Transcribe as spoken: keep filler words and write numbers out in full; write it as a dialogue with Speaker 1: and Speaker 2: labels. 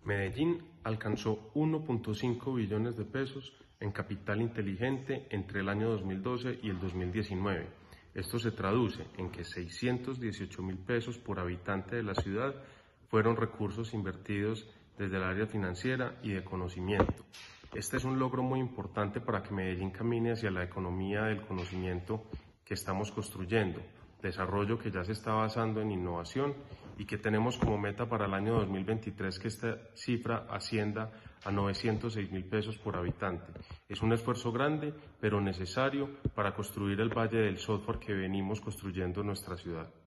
Speaker 1: Medellín alcanzó uno punto cinco billones de pesos en capital inteligente entre el año dos mil doce y el dos mil diecinueve. Esto se traduce en que seiscientos dieciocho mil pesos por habitante de la ciudad fueron recursos invertidos desde el área financiera y de conocimiento. Este es un logro muy importante para que Medellín camine hacia la economía del conocimiento que estamos construyendo, desarrollo que ya se está basando en innovación y que tenemos como meta para el año dos mil veintitrés que esta cifra ascienda a novecientos seis mil pesos por habitante. Es un esfuerzo grande, pero necesario para construir el valle del software que venimos construyendo en nuestra ciudad.